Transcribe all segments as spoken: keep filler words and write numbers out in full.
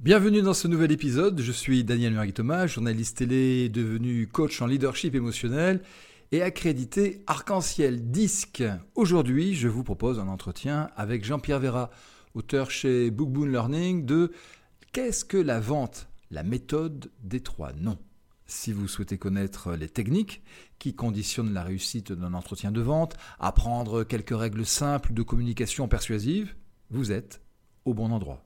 Bienvenue dans ce nouvel épisode, je suis Daniel Murray-Thomas, journaliste télé devenu coach en leadership émotionnel et accrédité Arc-en-Ciel Disque. Aujourd'hui, je vous propose un entretien avec Jean-Pierre Véra, auteur chez Bookboon Learning de Qu'est-ce que la vente ? La méthode des trois noms. Si vous souhaitez connaître les techniques qui conditionnent la réussite d'un entretien de vente, apprendre quelques règles simples de communication persuasive, vous êtes au bon endroit.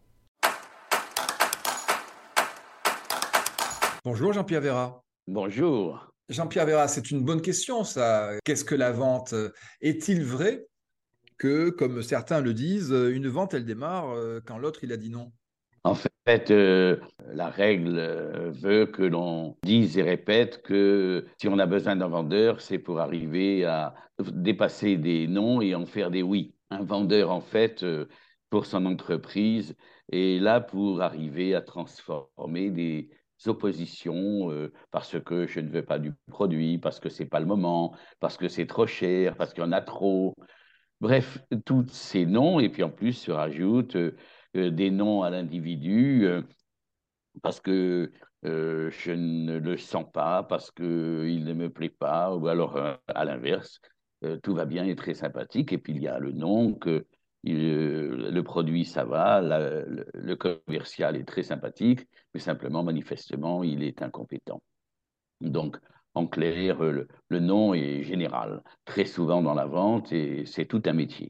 Bonjour Jean-Pierre Véra. Bonjour. Jean-Pierre Véra, c'est une bonne question ça. Qu'est-ce que la vente ? Est-il vrai que, comme certains le disent, une vente elle démarre quand l'autre il a dit non ? En fait, euh, la règle euh, veut que l'on dise et répète que si on a besoin d'un vendeur, c'est pour arriver à dépasser des non et en faire des oui. Un vendeur, en fait, euh, pour son entreprise, est là pour arriver à transformer des oppositions euh, parce que je ne veux pas du produit, parce que c'est pas le moment, parce que c'est trop cher, parce qu'il y en a trop. Bref, tous ces noms, et puis en plus se rajoutent euh, euh, des noms à l'individu euh, parce que euh, je ne le sens pas, parce qu'il ne me plaît pas, ou alors euh, à l'inverse, euh, tout va bien et très sympathique, et puis il y a le nom, que il, euh, le produit ça va, la- le, le commercial est très sympathique, mais simplement, manifestement, il est incompétent. Donc, en clair, euh, le, le nom est général, très souvent dans la vente, et c'est tout un métier.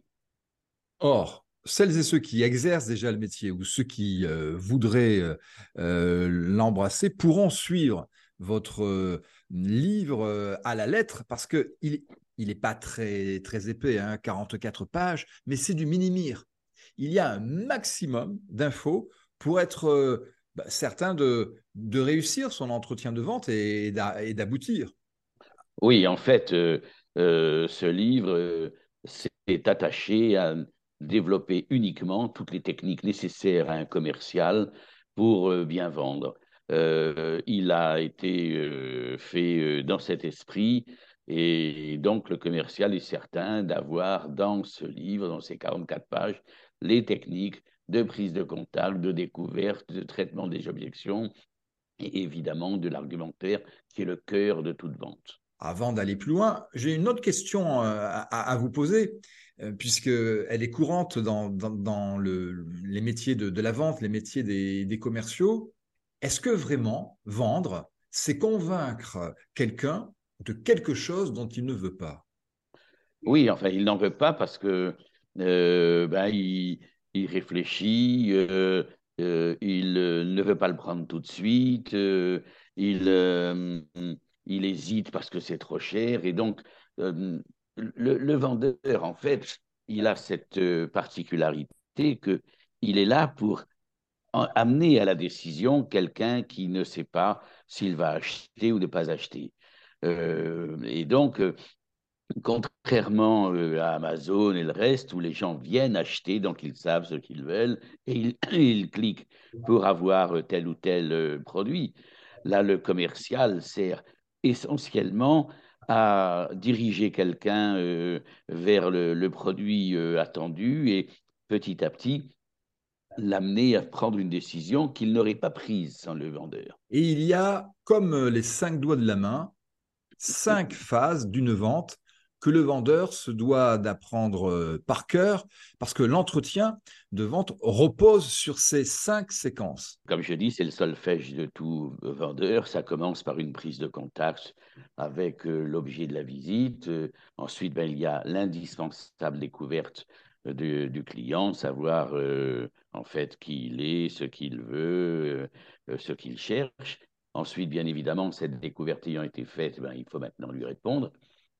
Or, celles et ceux qui exercent déjà le métier ou ceux qui euh, voudraient euh, euh, l'embrasser pourront suivre votre euh, livre euh, à la lettre parce qu'il il il n'est pas très, très épais, hein, quarante-quatre pages, mais c'est du mini-mire. Il y a un maximum d'infos pour être euh, bah, certain de, de réussir son entretien de vente et, d'a- et d'aboutir. Oui, en fait, euh, euh, ce livre euh, s'est attaché à développer uniquement toutes les techniques nécessaires à un commercial pour euh, bien vendre. Euh, il a été euh, fait euh, dans cet esprit et donc le commercial est certain d'avoir dans ce livre, dans ces quarante-quatre pages, les techniques de prise de contact, de découverte, de traitement des objections et évidemment de l'argumentaire qui est le cœur de toute vente. Avant d'aller plus loin, j'ai une autre question euh, à, à vous poser, euh, puisqu'elle est courante dans, dans, dans le, les métiers de, de la vente, les métiers des, des commerciaux. Est-ce que vraiment vendre, c'est convaincre quelqu'un de quelque chose dont il ne veut pas ? Oui, enfin, il n'en veut pas parce que euh, ben, il, il réfléchit, euh, euh, il euh, ne veut pas le prendre tout de suite, euh, il, euh, il hésite parce que c'est trop cher. Et donc, euh, le, le vendeur, en fait, il a cette euh, particularité que il est là pour en- amener à la décision quelqu'un qui ne sait pas s'il va acheter ou ne pas acheter. Euh, et donc, euh, Contrairement euh, à Amazon et le reste, où les gens viennent acheter, donc ils savent ce qu'ils veulent, et ils, ils cliquent pour avoir euh, tel ou tel euh, produit. Là, le commercial sert essentiellement à diriger quelqu'un euh, vers le, le produit euh, attendu et petit à petit l'amener à prendre une décision qu'il n'aurait pas prise sans le vendeur. Et il y a, comme les cinq doigts de la main, cinq phases d'une vente que le vendeur se doit d'apprendre euh, par cœur parce que l'entretien de vente repose sur ces cinq séquences. Comme je dis, c'est le solfège de tout vendeur. Ça commence par une prise de contact avec euh, l'objet de la visite. Euh, ensuite, ben, il y a l'indispensable découverte euh, du, du client, savoir euh, en fait qui il est, ce qu'il veut, euh, euh, ce qu'il cherche. Ensuite, bien évidemment, cette découverte ayant été faite, ben, il faut maintenant lui répondre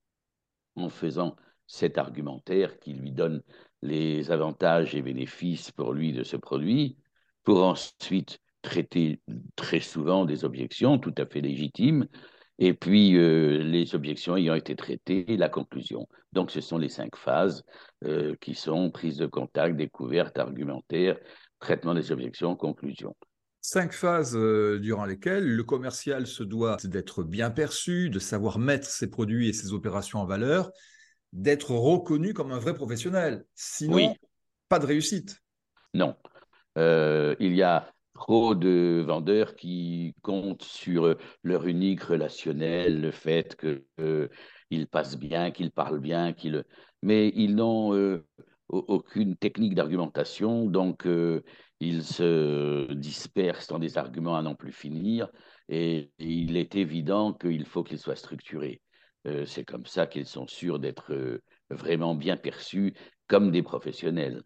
en faisant cet argumentaire qui lui donne les avantages et bénéfices pour lui de ce produit, pour ensuite traiter très souvent des objections tout à fait légitimes, et puis euh, les objections ayant été traitées, la conclusion. Donc ce sont les cinq phases euh, qui sont prise de contact, découverte, argumentaire, traitement des objections, conclusion. Cinq phases euh, durant lesquelles le commercial se doit d'être bien perçu, de savoir mettre ses produits et ses opérations en valeur, d'être reconnu comme un vrai professionnel. Sinon, Oui, pas de réussite. non. Euh, il y a trop de vendeurs qui comptent sur leur unique relationnel, le fait qu'ils passent bien, qu'ils parlent bien, qu'ils... mais ils n'ont euh, aucune technique d'argumentation, donc euh, ils se dispersent dans des arguments à n'en plus finir, et il est évident qu'il faut qu'ils soient structurés. Euh, c'est comme ça qu'ils sont sûrs d'être euh, vraiment bien perçus comme des professionnels.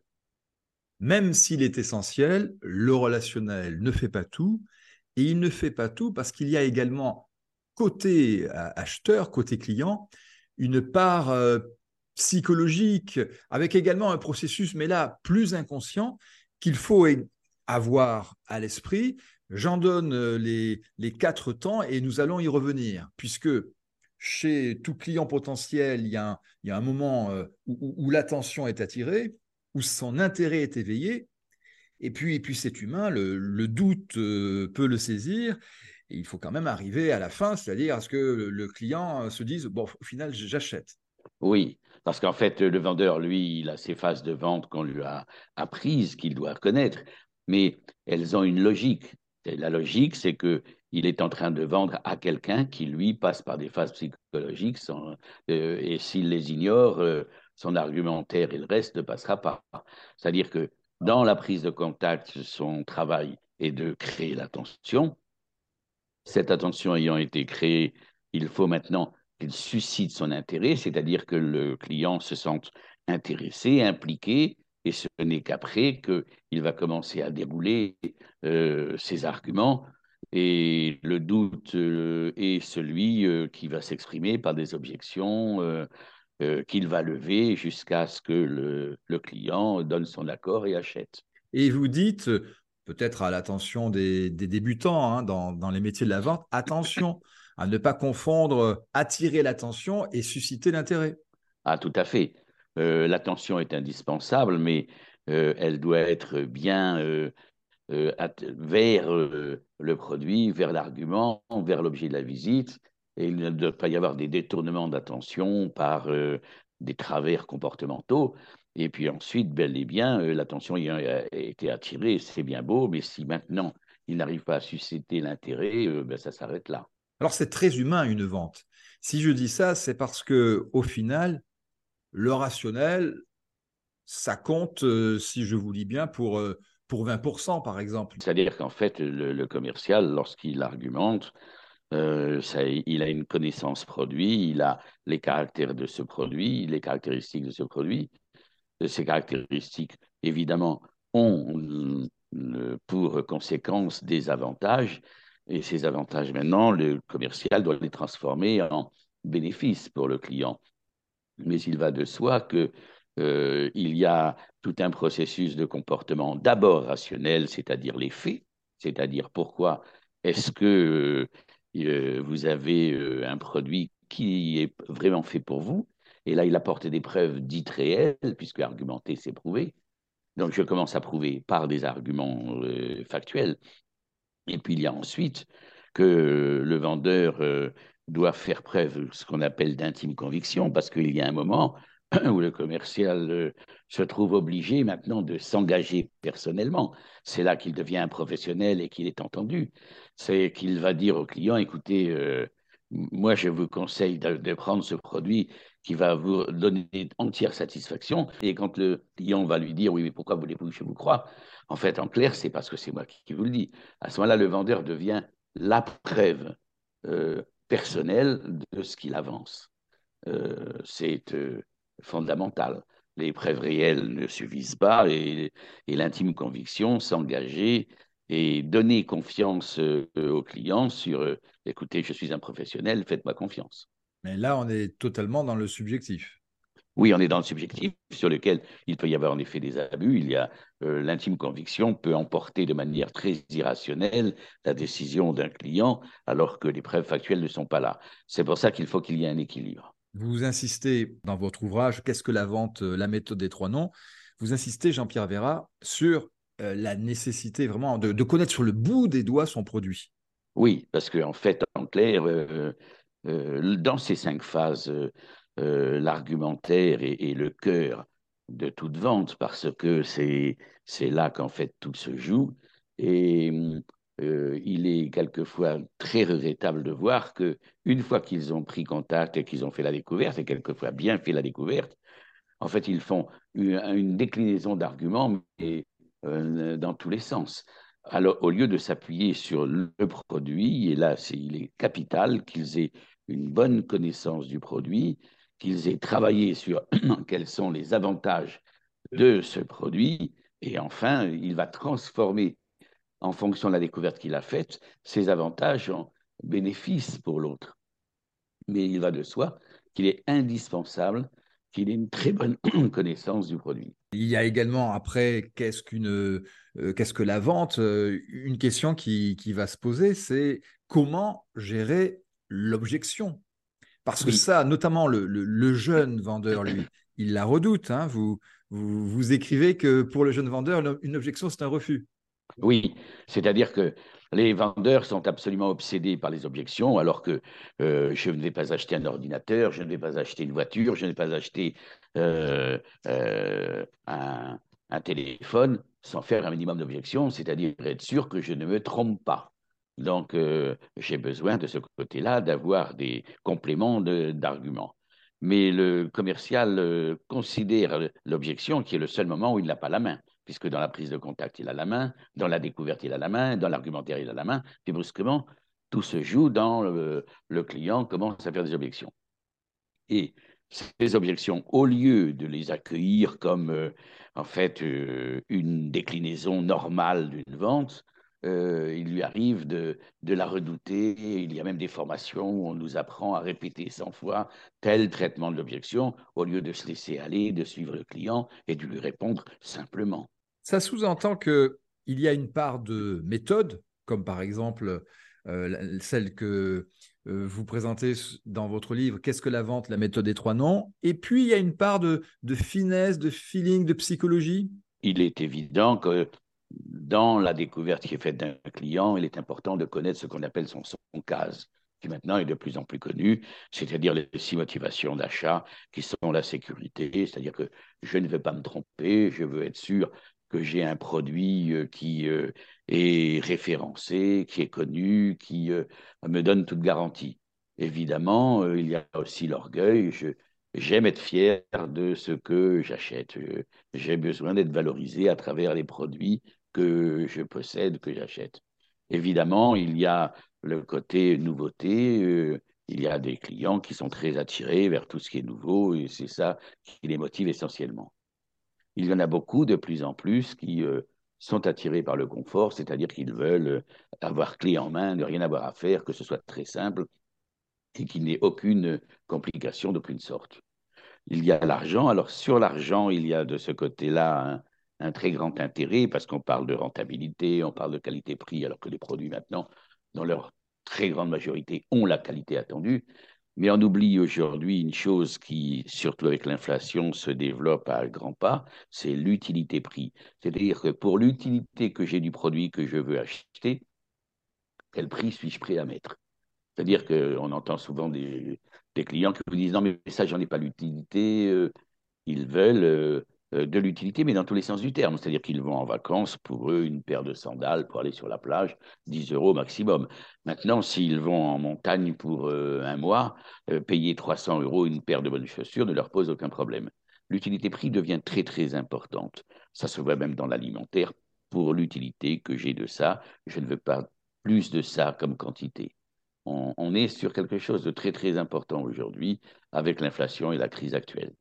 Même s'il est essentiel, le relationnel ne fait pas tout. Et il ne fait pas tout parce qu'il y a également, côté euh, acheteur, côté client, une part euh, psychologique, avec également un processus, mais là, plus inconscient, qu'il faut avoir à l'esprit. J'en donne euh, les, les quatre temps et nous allons y revenir, puisque chez tout client potentiel, il y a un, il y a un moment euh, où, où, où l'attention est attirée, où son intérêt est éveillé, et puis, et puis c'est humain, le, le doute euh, peut le saisir. Et il faut quand même arriver à la fin, c'est-à-dire à ce que le, le client se dise, bon, au final, j'achète. Oui, parce qu'en fait, le vendeur, lui, il a ses phases de vente qu'on lui a apprises, qu'il doit connaître, mais elles ont une logique. Et la logique, c'est que il est en train de vendre à quelqu'un qui, lui, passe par des phases psychologiques, sans, euh, et s'il les ignore, euh, son argumentaire et le reste ne passera pas. C'est-à-dire que dans la prise de contact, son travail est de créer l'attention. Cette attention ayant été créée, il faut maintenant qu'il suscite son intérêt, c'est-à-dire que le client se sente intéressé, impliqué, et ce n'est qu'après qu'il va commencer à dérouler euh, ses arguments. Et le doute euh, est celui euh, qui va s'exprimer par des objections euh, euh, qu'il va lever jusqu'à ce que le, le client donne son accord et achète. Et vous dites, peut-être à l'attention des, des débutants hein, dans, dans, les métiers de la vente, attention à ne pas confondre attirer l'attention et susciter l'intérêt. Ah, tout à fait. Euh, l'attention est indispensable, mais euh, elle doit être bien euh, euh, vers euh, le produit, vers l'argument, vers l'objet de la visite. Et il ne doit pas y avoir des détournements d'attention par euh, des travers comportementaux. Et puis ensuite, bel et bien, euh, l'attention ayant été attirée, c'est bien beau, mais si maintenant il n'arrive pas à susciter l'intérêt, euh, ben, ça s'arrête là. Alors c'est très humain une vente. Si je dis ça, c'est parce que au final, le rationnel, ça compte, euh, si je vous lis bien, pour, euh, pour vingt pour cent par exemple. C'est-à-dire qu'en fait, le, le commercial, lorsqu'il argumente, Euh, ça, il a une connaissance produit, il a les caractères de ce produit, les caractéristiques de ce produit. Ces caractéristiques, évidemment, ont euh, pour conséquence des avantages, et ces avantages, maintenant, le commercial doit les transformer en bénéfices pour le client. Mais il va de soi que euh, il y a tout un processus de comportement d'abord rationnel, c'est-à-dire les faits, c'est-à-dire pourquoi est-ce que euh, vous avez euh, un produit qui est vraiment fait pour vous. Et là, il apporte des preuves dites réelles, puisque argumenter, c'est prouver. Donc, je commence à prouver par des arguments euh, factuels. Et puis, il y a ensuite que le vendeur euh, doit faire preuve de ce qu'on appelle d'intime conviction, parce qu'il y a un moment où le commercial euh, se trouve obligé maintenant de s'engager personnellement. C'est là qu'il devient un professionnel et qu'il est entendu. C'est qu'il va dire au client, écoutez, euh, moi je vous conseille de, de prendre ce produit qui va vous donner entière satisfaction. Et quand le client va lui dire, oui, mais pourquoi voulez-vous que je vous croie? En fait, en clair, c'est parce que c'est moi qui, qui vous le dis. À ce moment-là, le vendeur devient la preuve euh, personnelle de ce qu'il avance. Euh, c'est euh, fondamental. Les preuves réelles ne suffisent pas et, et l'intime conviction, s'engager et donner confiance euh, au client sur euh, écoutez, je suis un professionnel, faites-moi confiance. Mais là, on est totalement dans le subjectif. Oui, on est dans le subjectif sur lequel il peut y avoir en effet des abus. Il y a euh, l'intime conviction peut emporter de manière très irrationnelle la décision d'un client alors que les preuves factuelles ne sont pas là. C'est pour ça qu'il faut qu'il y ait un équilibre. Vous insistez dans votre ouvrage Qu'est-ce que la vente, euh, la méthode des trois noms. Vous insistez, Jean-Pierre Véra, sur euh, la nécessité vraiment de, de connaître sur le bout des doigts son produit. Oui, parce qu'en fait, en clair, euh, euh, dans ces cinq phases, euh, euh, l'argumentaire est, est le cœur de toute vente parce que c'est c'est là qu'en fait tout se joue. Et euh, il est quelquefois très regrettable de voir que une fois qu'ils ont pris contact et qu'ils ont fait la découverte, et quelquefois bien fait la découverte, en fait, ils font une, une déclinaison d'arguments mais, euh, dans tous les sens. Alors, au lieu de s'appuyer sur le produit, et là, c'est, il est capital qu'ils aient une bonne connaissance du produit, qu'ils aient travaillé sur quels sont les avantages de ce produit, et enfin, il va transformer, en fonction de la découverte qu'il a faite, ces avantages en bénéfices pour l'autre. Mais il va de soi qu'il est indispensable qu'il ait une très bonne connaissance du produit. Il y a également, après, qu'est-ce qu'une, euh, qu'est-ce que la vente? Euh, Une question qui, qui va se poser, c'est comment gérer l'objection? Parce que Oui, ça, notamment le, le- le jeune vendeur, lui, il la redoute, hein. Vous, vous, vous écrivez que pour le jeune vendeur, une objection, c'est un refus. oui, c'est-à-dire que les vendeurs sont absolument obsédés par les objections, alors que euh, je ne vais pas acheter un ordinateur, je ne vais pas acheter une voiture, je ne vais pas acheter euh, euh, un, un téléphone sans faire un minimum d'objections, c'est-à-dire être sûr que je ne me trompe pas. Donc, euh, j'ai besoin de ce côté-là d'avoir des compléments de- d'arguments. Mais le commercial euh, considère l'objection qui est le seul moment où il n'a pas la main, puisque dans la prise de contact, il a la main, dans la découverte, il a la main, dans l'argumentaire, il a la main, puis brusquement, tout se joue dans le, le client commence à faire des objections. Et ces objections, au lieu de les accueillir comme euh, en fait euh, une déclinaison normale d'une vente, euh, il lui arrive de, de la redouter. Il y a même des formations où on nous apprend à répéter cent fois tel traitement de l'objection, au lieu de se laisser aller, de suivre le client et de lui répondre simplement. Ça sous-entend qu'il y a une part de méthode, comme par exemple euh, celle que euh, vous présentez dans votre livre, Qu'est-ce que la vente? La méthode des trois noms. Et puis, il y a une part de, de finesse, de feeling, de psychologie. Il est évident que dans la découverte qui est faite d'un client, il est important de connaître ce qu'on appelle son, son case, qui maintenant est de plus en plus connu, c'est-à-dire les six motivations d'achat qui sont la sécurité, c'est-à-dire que je ne veux pas me tromper, je veux être sûr que j'ai un produit euh, qui euh, est référencé, qui est connu, qui euh, me donne toute garantie. Évidemment, euh, il y a aussi l'orgueil. Je, j'aime être fier de ce que j'achète. Je, j'ai besoin d'être valorisé à travers les produits que je possède, que j'achète. Évidemment, il y a le côté nouveauté. Euh, il y a des clients qui sont très attirés vers tout ce qui est nouveau et c'est ça qui les motive essentiellement. Il y en a beaucoup de plus en plus qui euh, sont attirés par le confort, c'est-à-dire qu'ils veulent euh, avoir clé en main, ne rien avoir à faire, que ce soit très simple et qu'il n'y ait aucune complication d'aucune sorte. Il y a l'argent. Alors, sur l'argent, il y a de ce côté-là un, un très grand intérêt parce qu'on parle de rentabilité, on parle de qualité-prix, alors que les produits maintenant, dans leur très grande majorité, ont la qualité attendue. Mais on oublie aujourd'hui une chose qui, surtout avec l'inflation, se développe à grands pas, c'est l'utilité-prix. C'est-à-dire que pour l'utilité que j'ai du produit que je veux acheter, quel prix suis-je prêt à mettre? C'est-à-dire qu'on entend souvent des, des clients qui vous disent non, mais ça, j'en ai pas l'utilité. Euh, ils veulent euh, euh, de l'utilité, mais dans tous les sens du terme. C'est-à-dire qu'ils vont en vacances, pour eux, une paire de sandales pour aller sur la plage, dix euros maximum. Maintenant, s'ils vont en montagne pour euh, un mois, euh, payer trois cents euros une paire de bonnes chaussures ne leur pose aucun problème. L'utilité-prix devient très, très importante. Ça se voit même dans l'alimentaire. Pour l'utilité que j'ai de ça, je ne veux pas plus de ça comme quantité. On, on est sur quelque chose de très, très important aujourd'hui avec l'inflation et la crise actuelle.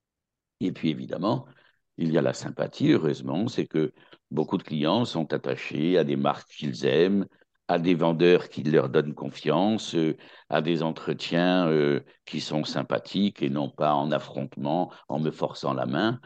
Et puis évidemment, il y a la sympathie, heureusement, c'est que beaucoup de clients sont attachés à des marques qu'ils aiment, à des vendeurs qui leur donnent confiance, euh, à des entretiens euh, qui sont sympathiques et non pas en affrontement, en me forçant la main.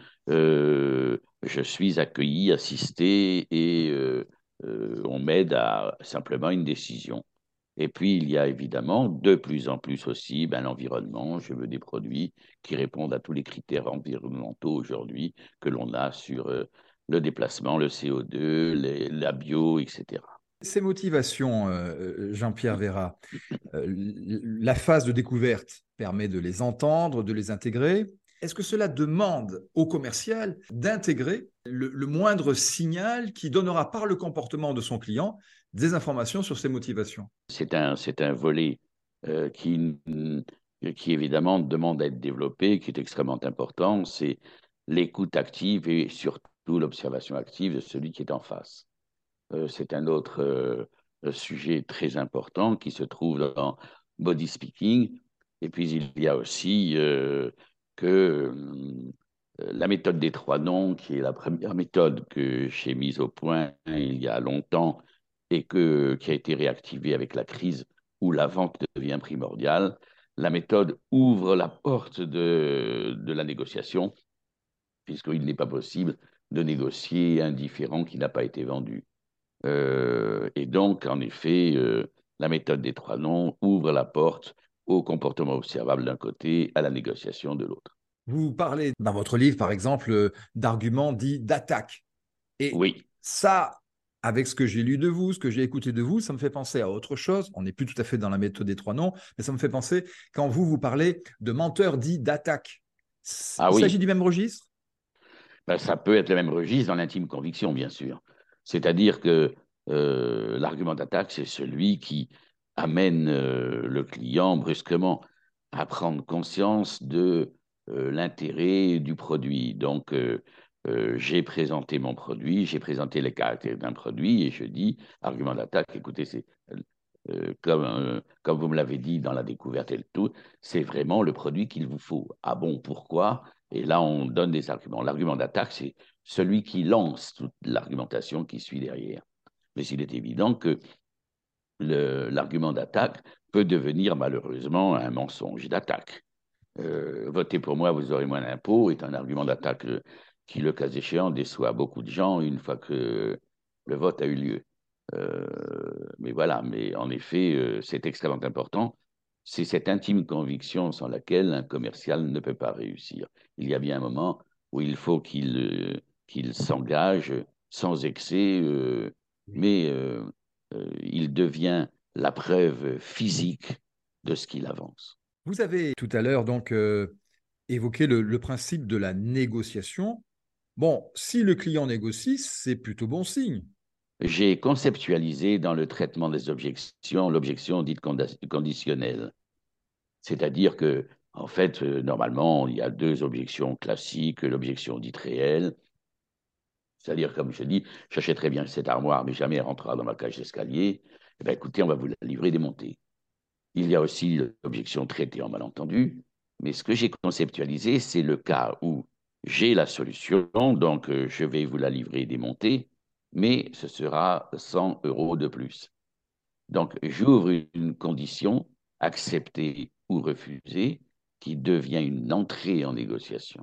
Euh, je suis accueilli, assisté et euh, euh, on m'aide à simplement une décision. Et puis, il y a évidemment de plus en plus aussi ben, l'environnement. Je veux des produits qui répondent à tous les critères environnementaux aujourd'hui que l'on a sur euh, le déplacement, le C O deux, les, la bio, et cetera. Ces motivations, euh, Jean-Pierre Véra, euh, la phase de découverte permet de les entendre, de les intégrer. Est-ce que cela demande au commercial d'intégrer le, le moindre signal qui donnera par le comportement de son client des informations sur ses motivations? C'est un, c'est un volet euh, qui, qui évidemment demande à être développé, qui est extrêmement important. C'est l'écoute active et surtout l'observation active de celui qui est en face. Euh, c'est un autre euh, sujet très important qui se trouve dans body speaking. Et puis il y a aussi euh, que euh, la méthode des trois noms, qui est la première méthode que j'ai mise au point il y a longtemps et que, qui a été réactivée avec la crise où la vente devient primordiale. La méthode ouvre la porte de, de la négociation, puisqu'il n'est pas possible de négocier un différent qui n'a pas été vendu. Euh, et donc, en effet, euh, la méthode des trois noms ouvre la porte au comportement observable d'un côté, à la négociation de l'autre. Vous parlez dans votre livre, par exemple, euh, d'arguments dits d'attaque. Et Oui. ça, avec ce que j'ai lu de vous, ce que j'ai écouté de vous, ça me fait penser à autre chose. On n'est plus tout à fait dans la méthode des trois noms, mais ça me fait penser quand vous, vous parlez de menteurs dits d'attaque. Ah Il s'agit oui, du même registre? ben, ça peut être le même registre dans l'intime conviction, bien sûr. C'est-à-dire que euh, l'argument d'attaque, c'est celui qui amène euh, le client brusquement à prendre conscience de euh, l'intérêt du produit. Donc, euh, euh, j'ai présenté mon produit, j'ai présenté les caractères d'un produit et je dis, argument d'attaque, écoutez, c'est euh, comme, euh, comme vous me l'avez dit dans la découverte et le tout, c'est vraiment le produit qu'il vous faut. Ah bon, pourquoi? Et là, on donne des arguments. L'argument d'attaque, c'est celui qui lance toute l'argumentation qui suit derrière. Mais il est évident que le, l'argument d'attaque peut devenir malheureusement un mensonge d'attaque. Euh, votez pour moi, vous aurez moins d'impôts est un argument d'attaque euh, qui, le cas échéant, déçoit beaucoup de gens une fois que le vote a eu lieu. Euh, mais voilà, mais en effet, euh, c'est extrêmement important. C'est cette intime conviction sans laquelle un commercial ne peut pas réussir. Il y a bien un moment où il faut qu'il euh, qu'il s'engage sans excès, euh, Oui. mais euh, euh, il devient la preuve physique de ce qu'il avance. Vous avez tout à l'heure donc euh, évoqué le, le principe de la négociation. Bon, si le client négocie, c'est plutôt bon signe. J'ai conceptualisé dans le traitement des objections l'objection dite conditionnelle. C'est-à-dire que, en fait, euh, normalement, il y a deux objections classiques, l'objection dite réelle, c'est-à-dire, comme je dis, j'achèterais bien cette armoire, mais jamais elle rentrera dans ma cage d'escalier. Eh bien, écoutez, on va vous la livrer démontée. Il y a aussi l'objection traitée en malentendu, mais ce que j'ai conceptualisé, c'est le cas où j'ai la solution, donc euh, je vais vous la livrer démontée, mais ce sera cent euros de plus. Donc, j'ouvre une condition, acceptée ou refusée, qui devient une entrée en négociation.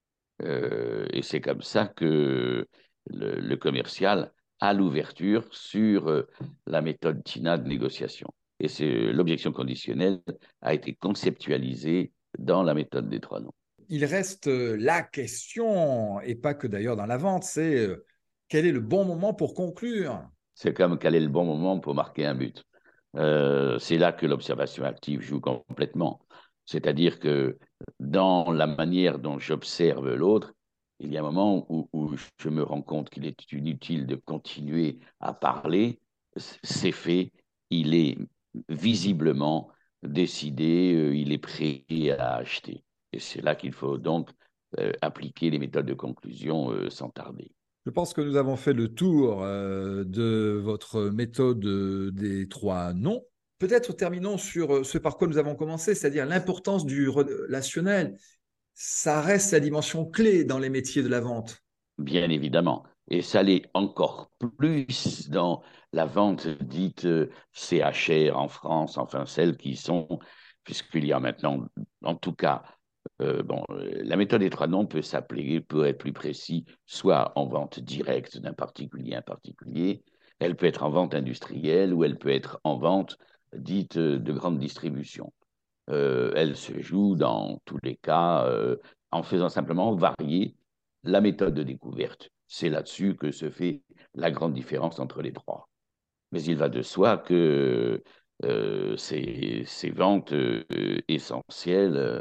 Euh, et c'est comme ça que le, le commercial a l'ouverture sur euh, la méthode TINA de négociation. Et c'est l'objection conditionnelle a été conceptualisée dans la méthode des trois noms. Il reste euh, la question, et pas que d'ailleurs dans la vente, c'est euh, quel est le bon moment pour conclure? C'est comme quel est le bon moment pour marquer un but. Euh, c'est là que l'observation active joue complètement. C'est-à-dire que dans la manière dont j'observe l'autre, il y a un moment où, où je me rends compte qu'il est inutile de continuer à parler. C'est fait, il est visiblement décidé, euh, il est prêt à acheter. Et c'est là qu'il faut donc euh, appliquer les méthodes de conclusion euh, sans tarder. Je pense que nous avons fait le tour euh, de votre méthode euh, des trois noms. Peut-être terminons sur euh, ce par quoi nous avons commencé, c'est-à-dire l'importance du relationnel. Ça reste la dimension clé dans les métiers de la vente. Bien évidemment. Et ça l'est encore plus dans la vente dite euh, C H R en France, enfin celles qui sont, puisqu'il y a maintenant, en tout cas, euh, bon, euh, la méthode des trois noms peut s'appeler, peut être plus précis, soit en vente directe d'un particulier à un particulier, elle peut être en vente industrielle ou elle peut être en vente dite euh, de grande distribution. Euh, elle se joue dans tous les cas euh, en faisant simplement varier la méthode de découverte. C'est là-dessus que se fait la grande différence entre les trois. Mais il va de soi que euh, ces, ces, ventes euh, essentielles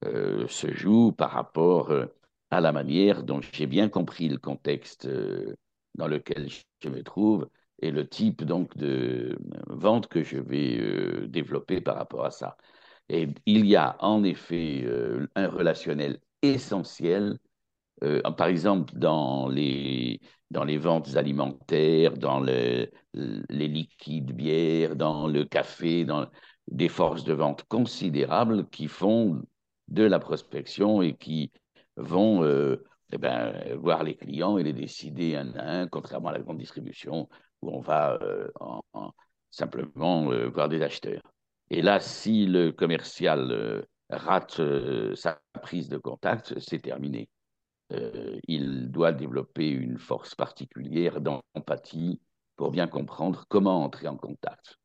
euh, se joue par rapport euh, à la manière dont j'ai bien compris le contexte euh, dans lequel je me trouve et le type donc de vente que je vais euh, développer par rapport à ça. Et il y a en effet euh, un relationnel essentiel, euh, par exemple dans les, dans les ventes alimentaires, dans le, les liquides bières, dans le café, dans des forces de vente considérables qui font de la prospection et qui vont euh, eh ben, voir les clients et les décider un à un, contrairement à la grande distribution où on va euh, en, en, simplement euh, voir des acheteurs. Et là, si le commercial euh, rate euh, sa prise de contact, c'est terminé. Euh, il doit développer une force particulière d'empathie pour bien comprendre comment entrer en contact.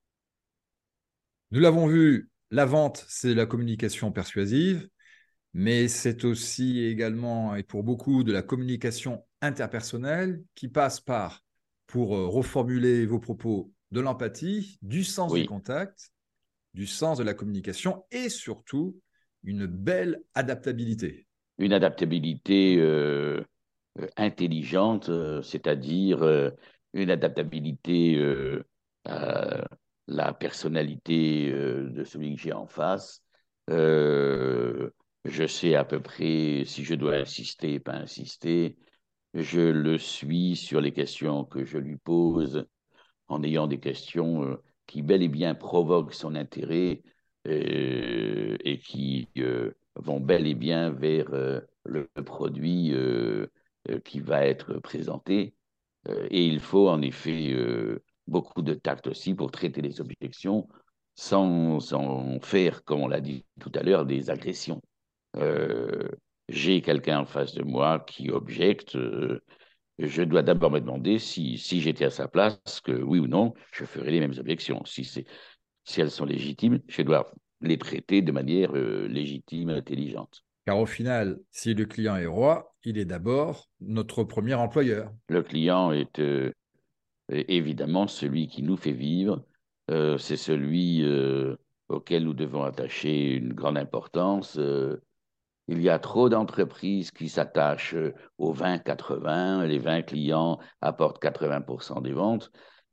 Nous l'avons vu, la vente, c'est la communication persuasive, mais c'est aussi également, et pour beaucoup, de la communication interpersonnelle qui passe par, pour euh, reformuler vos propos, de l'empathie, du sens du Oui, contact, du sens de la communication et surtout une belle adaptabilité. une adaptabilité euh, euh, intelligente, euh, c'est-à-dire euh, une adaptabilité euh, à la personnalité euh, de celui que j'ai en face. Euh, je sais à peu près si je dois insister, pas insister. Je le suis sur les questions que je lui pose en ayant des questions euh, qui bel et bien provoquent son intérêt euh, et qui euh, vont bel et bien vers euh, le produit euh, euh, qui va être présenté. Euh, et il faut en effet euh, beaucoup de tact aussi pour traiter les objections sans, sans faire, comme on l'a dit tout à l'heure, des agressions. Euh, j'ai quelqu'un en face de moi qui objecte. Euh, je dois d'abord me demander si, si j'étais à sa place, que oui ou non, je ferais les mêmes objections. Si, c'est, si elles sont légitimes, je dois les traiter de manière euh, légitime et intelligente. Car au final, si le client est roi, il est d'abord notre premier employeur. Le client est euh, évidemment celui qui nous fait vivre, euh, c'est celui euh, auquel nous devons attacher une grande importance. Euh, il y a trop d'entreprises qui s'attachent euh, aux vingt quatre-vingts. Les vingt clients apportent quatre-vingts pour cent des ventes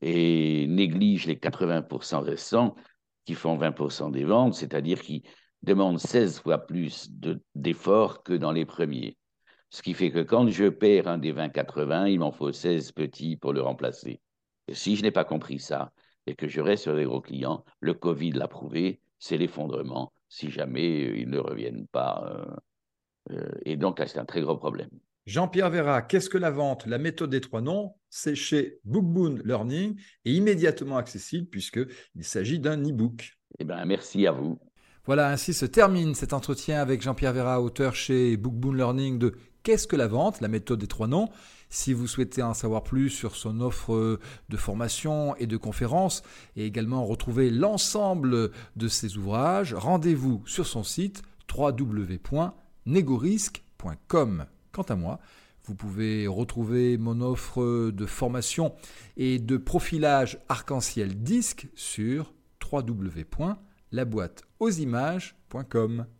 et négligent les quatre-vingts pour cent restants qui font vingt pour cent des ventes, c'est-à-dire qui demandent seize fois plus de, d'efforts que dans les premiers. Ce qui fait que quand je perds un des vingt quatre-vingts, il m'en faut seize petits pour le remplacer. Et si je n'ai pas compris ça et que je reste sur les gros clients, le Covid l'a prouvé, c'est l'effondrement si jamais euh, ils ne reviennent pas. Euh, euh, et donc là, c'est un très gros problème. Jean-Pierre Véra, qu'est-ce que la vente? La méthode des trois noms, c'est chez Bookboon Learning et immédiatement accessible puisqu'il s'agit d'un e-book. Eh bien, merci à vous. Voilà, ainsi se termine cet entretien avec Jean-Pierre Véra, auteur chez Bookboon Learning de Qu'est-ce que la vente? La méthode des trois noms. Si vous souhaitez en savoir plus sur son offre de formation et de conférences et également retrouver l'ensemble de ses ouvrages, rendez-vous sur son site w w w point negorisk point com. Quant à moi, vous pouvez retrouver mon offre de formation et de profilage arc-en-ciel disque sur w w w point la boîte aux images point com.